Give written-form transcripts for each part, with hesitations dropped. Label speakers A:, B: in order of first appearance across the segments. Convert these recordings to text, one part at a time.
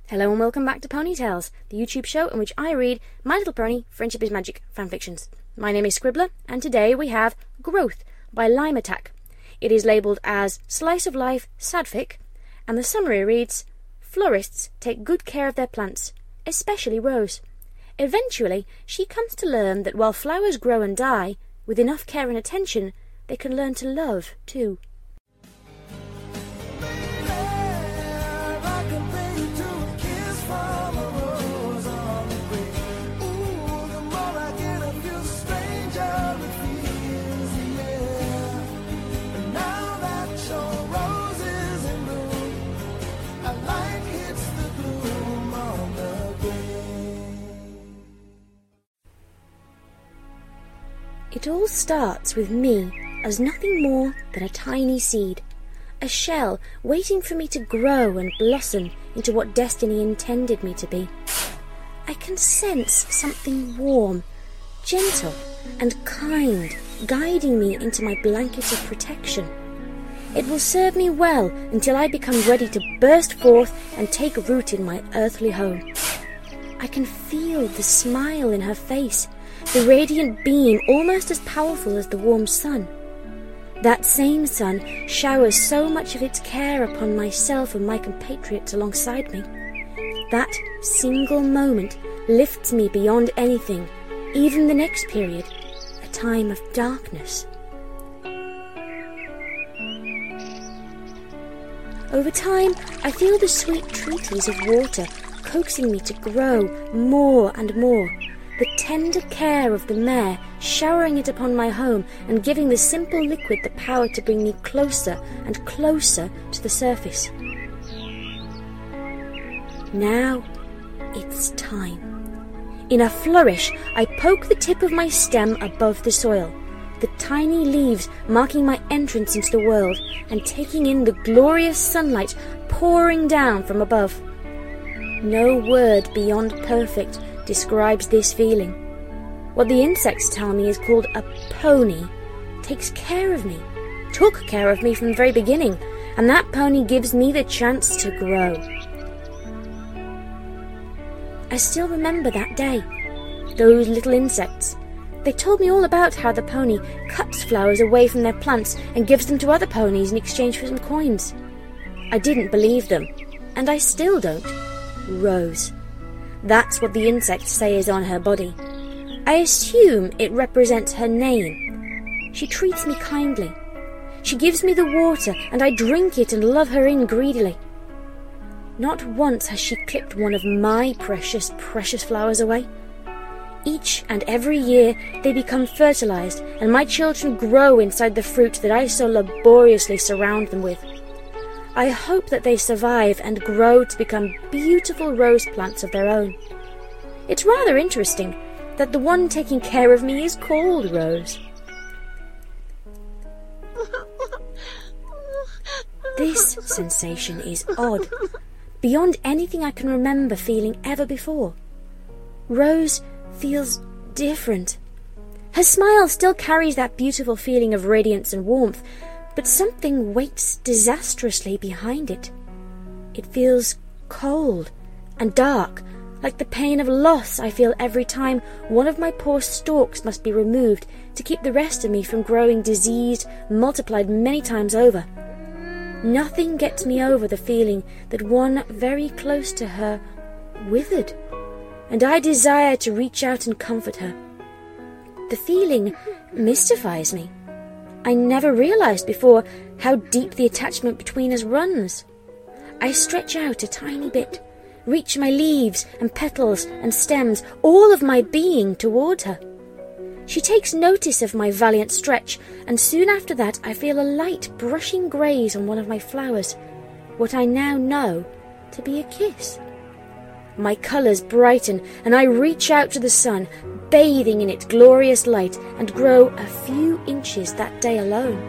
A: Hello and welcome back to Pony Tales, the YouTube show in which I read My Little Pony Friendship is Magic fanfictions. My name is Scribbler, and today we have Growth by Lime Attack. It is labelled as Slice of Life Sadfic, and the summary reads, Florists take good care of their plants, especially Rose. Eventually, she comes to learn that while flowers grow and die, with enough care and attention, they can learn to love too. It all starts with me as nothing more than a tiny seed, a shell waiting for me to grow and blossom into what destiny intended me to be. I can sense something warm, gentle and kind guiding me into my blanket of protection. It will serve me well until I become ready to burst forth and take root in my earthly home. I can feel the smile in her face, the radiant beam almost as powerful as the warm sun. That same sun showers so much of its care upon myself and my compatriots alongside me. That single moment lifts me beyond anything, even the next period, a time of darkness. Over time, I feel the sweet treaties of water coaxing me to grow more and more. The tender care of the mare showering it upon my home and giving the simple liquid the power to bring me closer and closer to the surface. Now it's time. In a flourish, I poke the tip of my stem above the soil, the tiny leaves marking my entrance into the world and taking in the glorious sunlight pouring down from above. No word beyond perfect describes this feeling. What the insects tell me is called a pony takes care of me, took care of me from the very beginning, and that pony gives me the chance to grow. I still remember that day, those little insects. They told me all about how the pony cuts flowers away from their plants and gives them to other ponies in exchange for some coins. I didn't believe them, and I still don't. Rose. That's what the insects say is on her body. I assume it represents her name. She treats me kindly. She gives me the water, and I drink it and love her in greedily. Not once has she clipped one of my precious, precious flowers away. Each and every year they become fertilized, and my children grow inside the fruit that I so laboriously surround them with. I hope that they survive and grow to become beautiful rose plants of their own. It's rather interesting that the one taking care of me is called Rose. This sensation is odd, beyond anything I can remember feeling ever before. Rose feels different. Her smile still carries that beautiful feeling of radiance and warmth, but something waits disastrously behind it. It feels cold and dark, like the pain of loss I feel every time one of my poor stalks must be removed to keep the rest of me from growing diseased, multiplied many times over. Nothing gets me over the feeling that one very close to her withered, and I desire to reach out and comfort her. The feeling mystifies me. I never realized before how deep the attachment between us runs. I stretch out a tiny bit, reach my leaves and petals and stems, all of my being towards her. She takes notice of my valiant stretch, and soon after that I feel a light brushing graze on one of my flowers, what I now know to be a kiss. My colours brighten, and I reach out to the sun, bathing in its glorious light, and grow a few inches that day alone.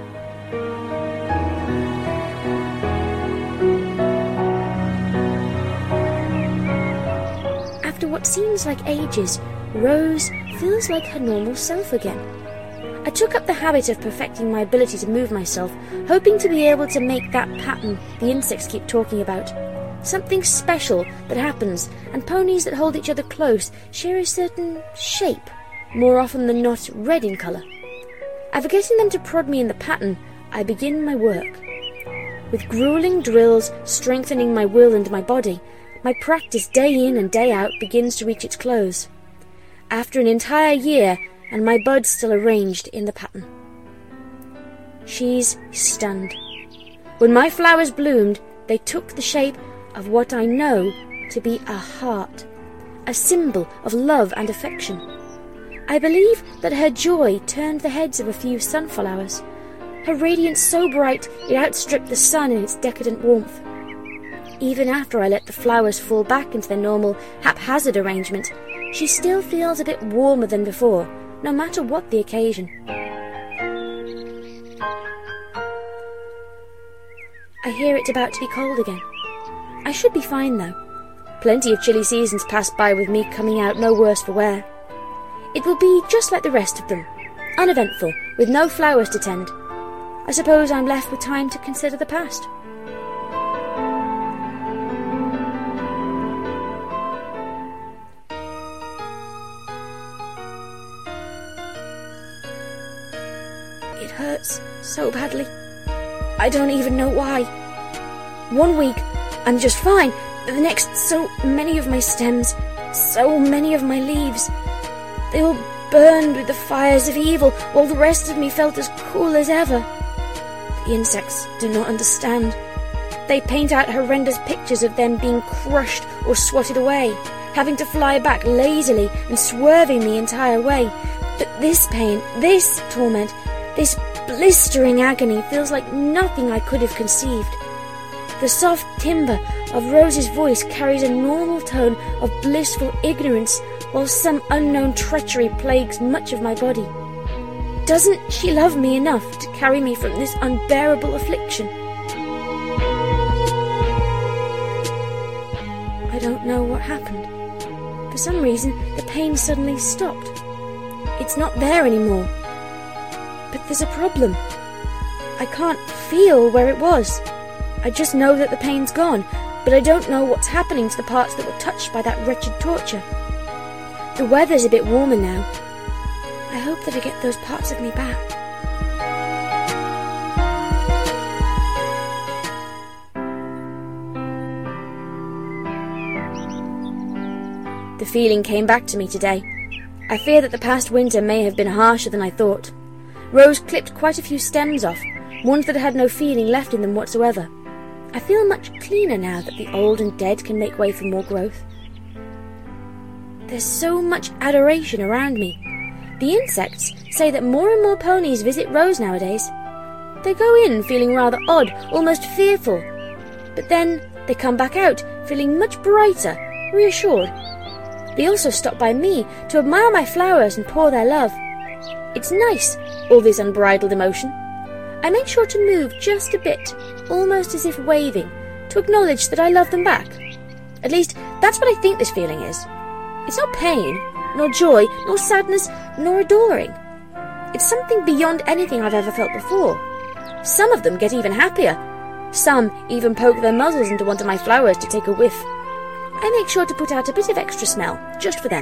A: After what seems like ages, Rose feels like her normal self again. I took up the habit of perfecting my ability to move myself, hoping to be able to make that pattern the insects keep talking about. something special that happens, and ponies that hold each other close share a certain shape, more often than not red in colour. After getting them to prod me in the pattern, I begin my work. With gruelling drills strengthening my will and my body, my practice day in and day out begins to reach its close. After an entire year, and my buds still arranged in the pattern. She's stunned. When my flowers bloomed, they took the shape of what I know to be a heart, a symbol of love and affection. I believe that her joy turned the heads of a few sunflowers, her radiance so bright it outstripped the sun in its decadent warmth. Even after I let the flowers fall back into their normal, haphazard arrangement, she still feels a bit warmer than before, no matter what the occasion. I hear it's about to be cold again. I should be fine, though. Plenty of chilly seasons passed by with me coming out no worse for wear. It will be just like the rest of them, uneventful, with no flowers to tend. I suppose I'm left with time to consider the past. It hurts so badly. I don't even know why. 1 week, I'm just fine, but the next, so many of my stems, so many of my leaves, they all burned with the fires of evil, while the rest of me felt as cool as ever. The insects do not understand. They paint out horrendous pictures of them being crushed or swatted away, having to fly back lazily and swerving the entire way. But this pain, this torment, this blistering agony feels like nothing I could have conceived. The soft timbre of Rose's voice carries a normal tone of blissful ignorance, while some unknown treachery plagues much of my body. Doesn't she love me enough to carry me from this unbearable affliction? I don't know what happened. For some reason, the pain suddenly stopped. It's not there anymore. But there's a problem. I can't feel where it was. I just know that the pain's gone, but I don't know what's happening to the parts that were touched by that wretched torture. The weather's a bit warmer now. I hope that I get those parts of me back. The feeling came back to me today. I fear that the past winter may have been harsher than I thought. Rose clipped quite a few stems off, ones that had no feeling left in them whatsoever. I feel much cleaner now that the old and dead can make way for more growth. There's so much adoration around me. The insects say that more and more ponies visit Rose nowadays. They go in feeling rather odd, almost fearful. But then they come back out feeling much brighter, reassured. They also stop by me to admire my flowers and pour their love. It's nice, all this unbridled emotion. I make sure to move just a bit, almost as if waving, to acknowledge that I love them back. At least, that's what I think this feeling is. It's not pain, nor joy, nor sadness, nor adoring. It's something beyond anything I've ever felt before. Some of them get even happier. Some even poke their muzzles into one of my flowers to take a whiff. I make sure to put out a bit of extra smell, just for them.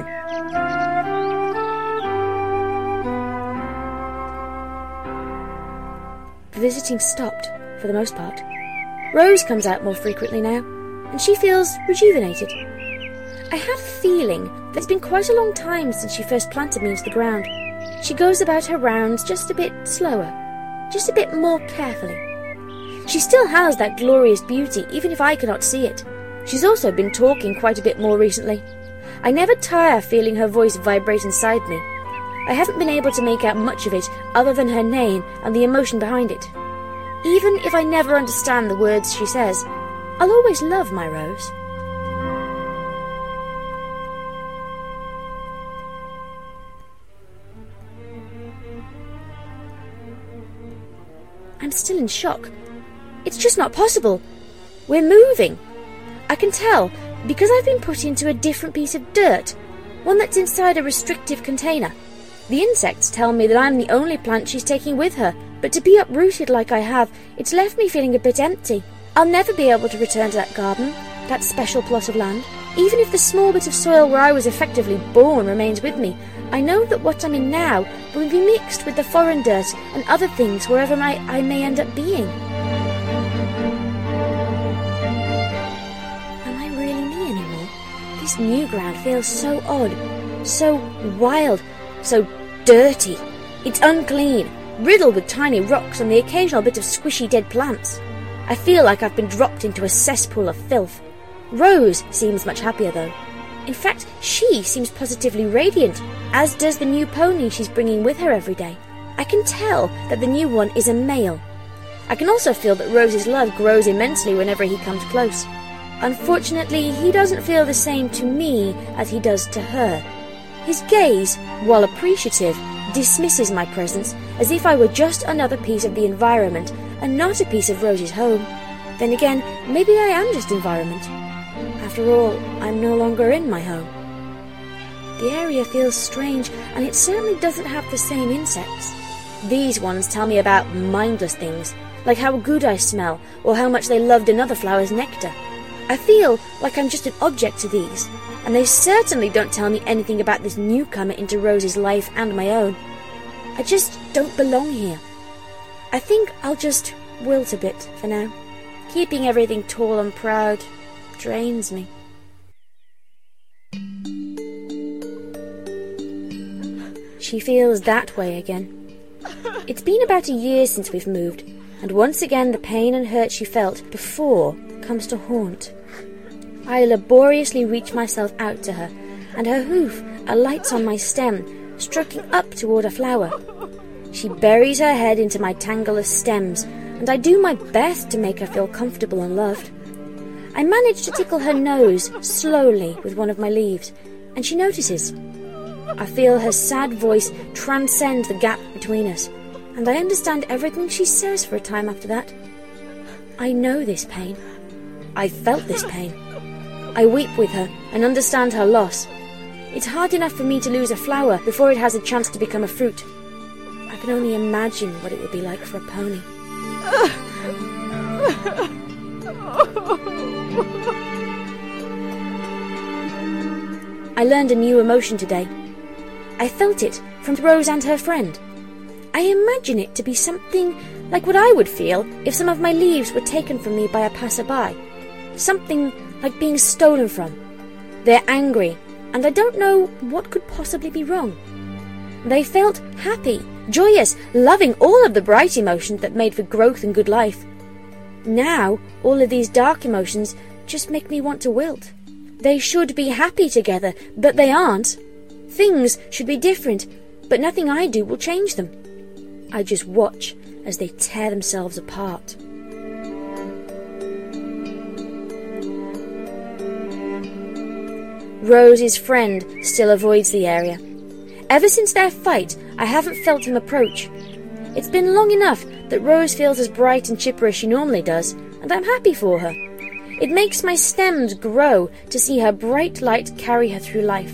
A: The visiting stopped, for the most part. Rose comes out more frequently now, and she feels rejuvenated. I have a feeling that it's been quite a long time since she first planted me into the ground. She goes about her rounds just a bit slower, just a bit more carefully. She still has that glorious beauty, even if I cannot see it. She's also been talking quite a bit more recently. I never tire feeling her voice vibrate inside me. I haven't been able to make out much of it other than her name and the emotion behind it. Even if I never understand the words she says, I'll always love my Rose. I'm still in shock. It's just not possible. We're moving. I can tell because I've been put into a different piece of dirt, one that's inside a restrictive container. The insects tell me that I'm the only plant she's taking with her, but to be uprooted like I have, it's left me feeling a bit empty. I'll never be able to return to that garden, that special plot of land. Even if the small bit of soil where I was effectively born remains with me, I know that what I'm in now will be mixed with the foreign dirt and other things wherever I may end up being. Am I really me anymore? This new ground feels so odd, so wild, so dirty. It's unclean, riddled with tiny rocks and the occasional bit of squishy dead plants. I feel like I've been dropped into a cesspool of filth. Rose seems much happier though. In fact, she seems positively radiant, as does the new pony she's bringing with her every day. I can tell that the new one is a male. I can also feel that Rose's love grows immensely whenever he comes close. Unfortunately, he doesn't feel the same to me as he does to her. His gaze, while appreciative, dismisses my presence as if I were just another piece of the environment and not a piece of Rose's home. Then again, maybe I am just environment. After all, I'm no longer in my home. The area feels strange, and it certainly doesn't have the same insects. These ones tell me about mindless things, like how good I smell, or how much they loved another flower's nectar. I feel like I'm just an object to these, and they certainly don't tell me anything about this newcomer into Rose's life and my own. I just don't belong here. I think I'll just wilt a bit for now. Keeping everything tall and proud drains me. She feels that way again. It's been about a year since we've moved, and once again the pain and hurt she felt before comes to haunt. I laboriously reach myself out to her, and her hoof alights on my stem, stroking up toward a flower. She buries her head into my tangle of stems, and I do my best to make her feel comfortable and loved. I manage to tickle her nose slowly with one of my leaves, and she notices. I feel her sad voice transcend the gap between us, and I understand everything she says for a time after that. I know this pain. I've felt this pain. I weep with her and understand her loss. It's hard enough for me to lose a flower before it has a chance to become a fruit. I can only imagine what it would be like for a pony. I learned a new emotion today. I felt it from Rose and her friend. I imagine it to be something like what I would feel if some of my leaves were taken from me by a passerby. Something like being stolen from. They're angry, and I don't know what could possibly be wrong. They felt happy, joyous, loving, all of the bright emotions that made for growth and good life. Now, all of these dark emotions just make me want to wilt. They should be happy together, but they aren't. Things should be different, but nothing I do will change them. I just watch as they tear themselves apart. Rose's friend still avoids the area. Ever since their fight, I haven't felt him approach. It's been long enough that Rose feels as bright and chipper as she normally does, and I'm happy for her. It makes my stems grow to see her bright light carry her through life.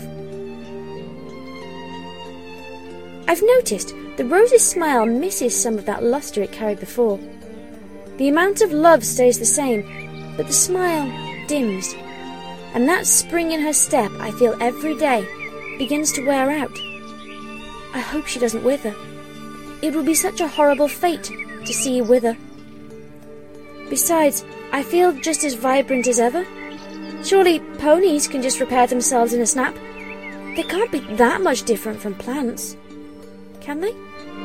A: I've noticed that Rose's smile misses some of that luster it carried before. The amount of love stays the same, but the smile dims. And that spring in her step I feel every day begins to wear out. I hope she doesn't wither. It would be such a horrible fate to see you wither. Besides, I feel just as vibrant as ever. Surely ponies can just repair themselves in a snap. They can't be that much different from plants, can they?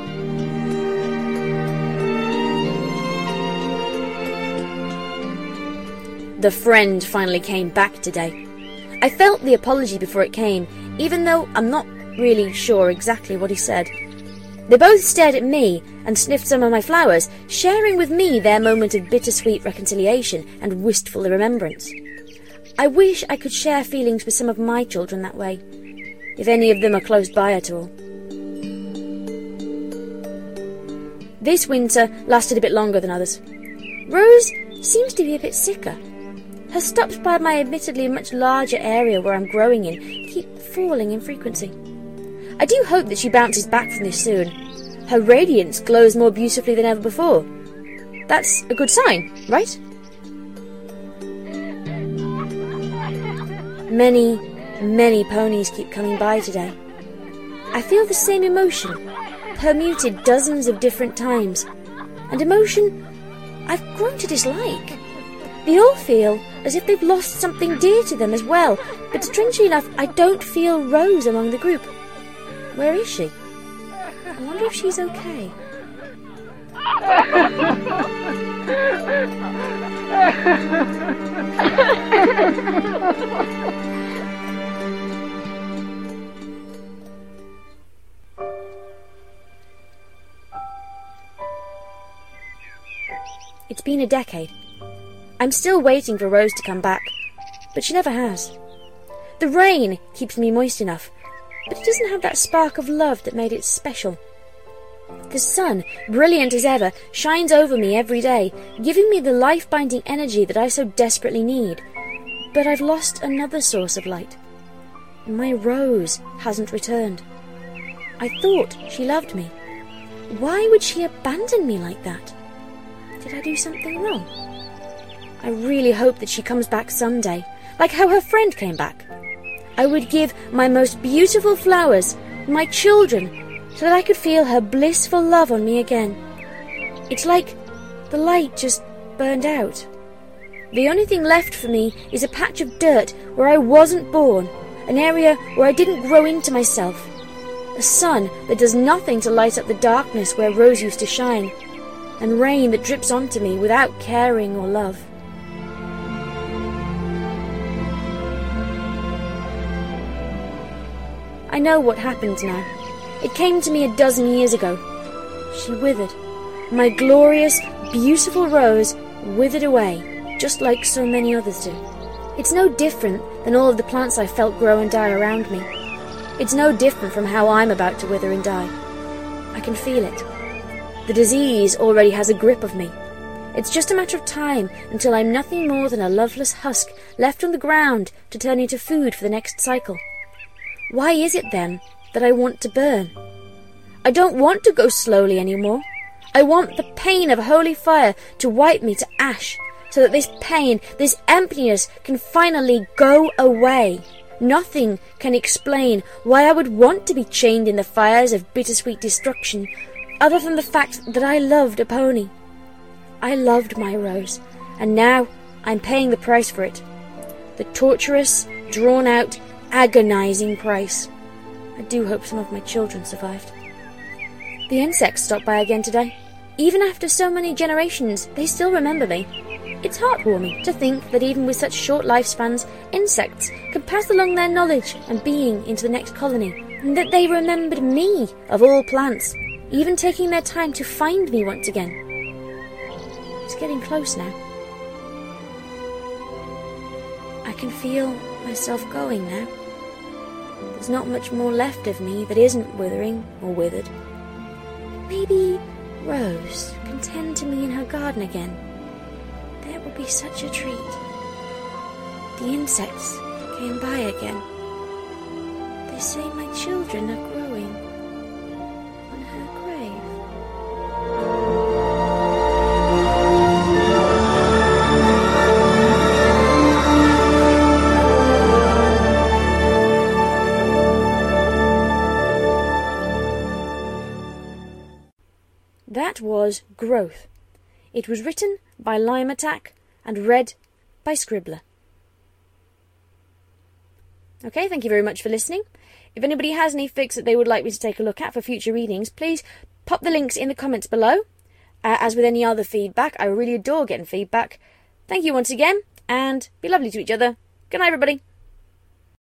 A: The friend finally came back today. I felt the apology before it came, even though I'm not really sure exactly what he said. They both stared at me and sniffed some of my flowers, sharing with me their moment of bittersweet reconciliation and wistful remembrance. I wish I could share feelings with some of my children that way, if any of them are close by at all. This winter lasted a bit longer than others. Rose seems to be a bit sicker. Her stops by my admittedly much larger area where I'm growing in keep falling in frequency. I do hope that she bounces back from this soon. Her radiance glows more beautifully than ever before. That's a good sign, right? Many, many ponies keep coming by today. I feel the same emotion, permuted dozens of different times, and emotion I've grown to dislike. They all feel as if they've lost something dear to them as well, but strangely enough, I don't feel Rose among the group. Where is she? I wonder if she's okay. It's been a decade. I'm still waiting for Rose to come back, but she never has. The rain keeps me moist enough, but it doesn't have that spark of love that made it special. The sun, brilliant as ever, shines over me every day, giving me the life-binding energy that I so desperately need. But I've lost another source of light. My Rose hasn't returned. I thought she loved me. Why would she abandon me like that? Did I do something wrong? I really hope that she comes back someday, like how her friend came back. I would give my most beautiful flowers, my children, so that I could feel her blissful love on me again. It's like the light just burned out. The only thing left for me is a patch of dirt where I wasn't born, an area where I didn't grow into myself, a sun that does nothing to light up the darkness where Rose used to shine, and rain that drips onto me without caring or love. I know what happened now. It came to me a dozen years ago. She withered. My glorious, beautiful Rose withered away, just like so many others do. It's no different than all of the plants I felt grow and die around me. It's no different from how I'm about to wither and die. I can feel it. The disease already has a grip of me. It's just a matter of time until I'm nothing more than a loveless husk left on the ground to turn into food for the next cycle. Why is it, then, that I want to burn? I don't want to go slowly anymore. I want the pain of holy fire to wipe me to ash, so that this pain, this emptiness, can finally go away. Nothing can explain why I would want to be chained in the fires of bittersweet destruction, other than the fact that I loved a pony. I loved my Rose, and now I'm paying the price for it. The torturous, drawn-out, agonizing price. I do hope some of my children survived. The insects stopped by again today. Even after so many generations, they still remember me. It's heartwarming to think that even with such short lifespans, insects can pass along their knowledge and being into the next colony, and that they remembered me, of all plants, even taking their time to find me once again. It's getting close now. I can feel myself going now. There's not much more left of me that isn't withering or withered. Maybe Rose can tend to me in her garden again. That would be such a treat. The insects came by again. They say my children are growing on her grave. That was Growth. It was written by Lime Attack and read by Scribbler. Okay, thank you very much for listening. If anybody has any fics that they would like me to take a look at for future readings, please pop the links in the comments below. As with any other feedback, I really adore getting feedback. Thank you once again, and be lovely to each other. Good night, everybody.